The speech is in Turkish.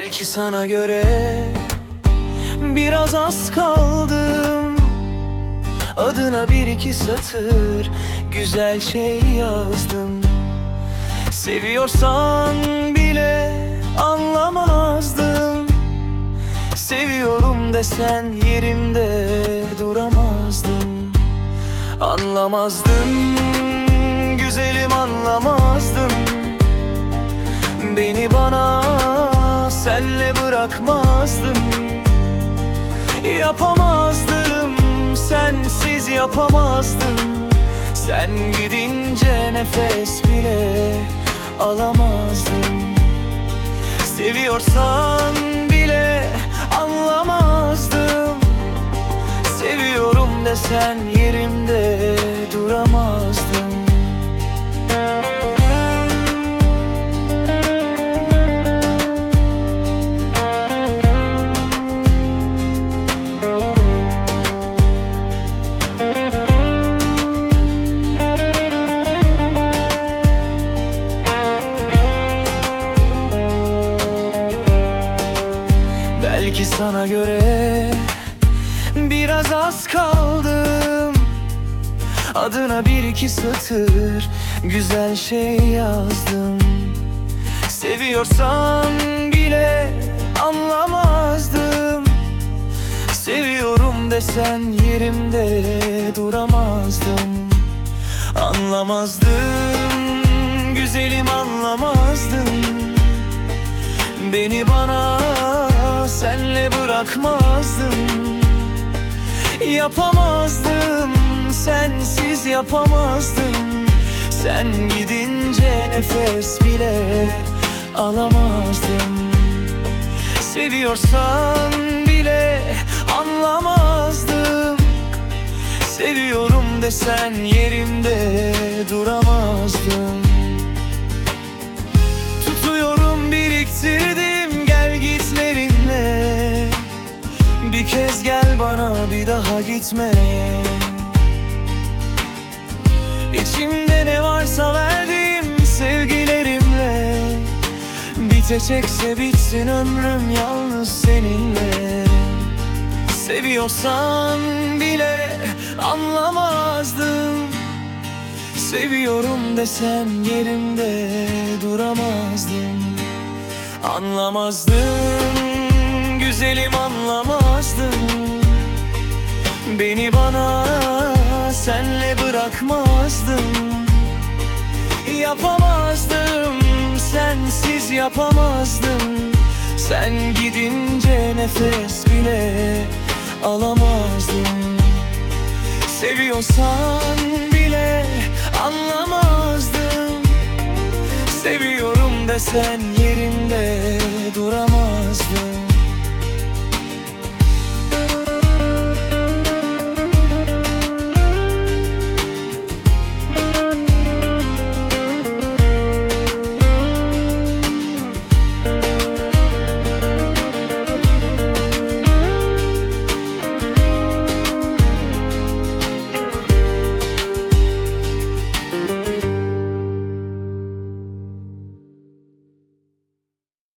Belki sana göre biraz az kaldım. Adına bir iki satır güzel şey yazdım. Seviyorsan bile anlamazdım. Seviyorum desen yerimde duramazdım. Anlamazdım, güzelim anlamazdım. Beni bana senle bırakmazdın. Yapamazdım, sensiz yapamazdım. Sen gidince nefes bile alamazdım. Seviyorsan bile anlamazdım. Seviyorum desen yerimde duramazdım. Belki sana göre biraz az kaldım. Adına bir iki satır güzel şey yazdım. Seviyorsan bile anlamazdım. Seviyorum desen yerimde duramazdım. Anlamazdım, güzelim anlamazdım. Beni bana senle bırakmazdın. Yapamazdım, sensiz yapamazdım. Sen gidince nefes bile alamazdım. Seviyorsan bile anlamazdım. Seviyorum desen yerimde duramazdım. Tutuyorum biriktirdim gel gitlerinle. Bir kez gel bana bir daha gitme. İçimde ne varsa verdim sevgilerimle. Bitecekse bitsin ömrüm yalnız seninle. Seviyorsan bile anlamazdım. Seviyorum desen yerimde duramazdım. Anlamazdım, güzelim anlamazdım. Beni bana senle bırakmazdın. Yapamazdım, sensiz yapamazdım. Sen gidince nefes bile alamazdım. Seviyorsan bile anlamazdım. Seviyorum desen yerimde duramazdım.